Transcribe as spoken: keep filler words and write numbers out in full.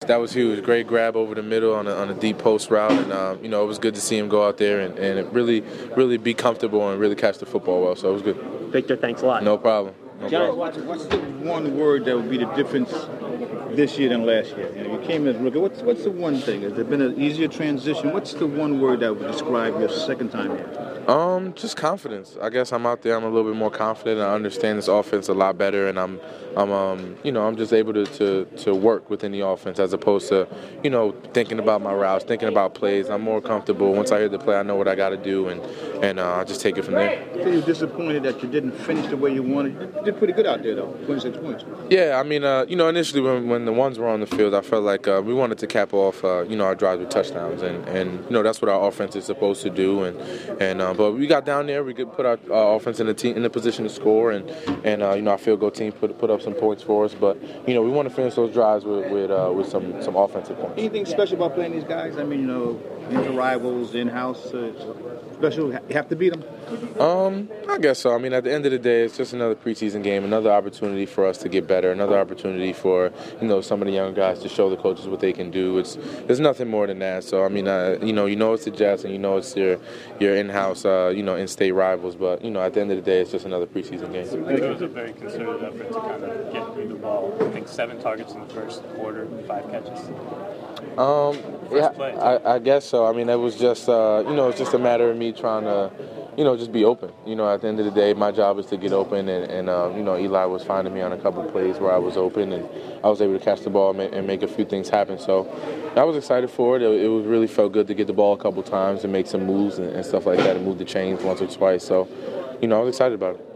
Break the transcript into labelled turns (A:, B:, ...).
A: that was huge. Great grab over the middle on a, on a deep post route, and um, you know, it was good to see him go out there and, and really, really be comfortable and really catch the football well. So it was good.
B: Victor, thanks a lot.
A: No problem. No
C: John,
A: problem.
C: what's the one word that would be the difference this year than last year? You know, you came as rookie. What's what's the one thing? Has there been an easier transition? What's the one word that would describe your second time here?
A: Um, just confidence. I guess I'm out there. I'm a little bit more confident. I understand this offense a lot better, and I'm, I'm, um, you know, I'm just able to, to, to work within the offense as opposed to, you know, thinking about my routes, thinking about plays. I'm more comfortable. Once I hear the play, I know what I got to do, and and uh, I just take it from there.
C: So you're disappointed that you didn't finish the way you wanted. You did pretty good out there, though. twenty-six points.
A: Yeah, I mean, uh, you know, initially when, when the ones were on the field, I felt like uh, we wanted to cap off, uh, you know, our drives with touchdowns, and, and you know that's what our offense is supposed to do, and and uh, but we got down there. We could put our uh, offense in the team in the position to score, and and uh, you know our field goal team put put up some points for us. But you know we want to finish those drives with with, uh, with some some offensive points.
C: Anything special about playing these guys? I mean, you know, inter rivals, in house, uh, special. You have to beat them.
A: Um, I guess so. I mean, at the end of the day, it's just another preseason game, another opportunity for us to get better, another opportunity for you know some of the young guys to show the coaches what they can do. It's there's nothing more than that. So I mean, uh, you know, you know it's the Jets, and you know it's your your in-house, uh, you know, in-state rivals. But you know, at the end of the day, it's just another preseason game.
D: It was a very concerted effort to kind of get through the ball. I think seven targets in the first quarter, five catches.
A: Um, yeah, I, I guess so. I mean, it was just, uh, you know, it's just a matter of me trying to, you know, just be open. You know, at the end of the day, my job is to get open, and, and uh, you know, Eli was finding me on a couple of plays where I was open, and I was able to catch the ball and make a few things happen. So I was excited for it. It, it was really felt good to get the ball a couple times and make some moves and, and stuff like that, and move the chains once or twice. So, you know, I was excited about it.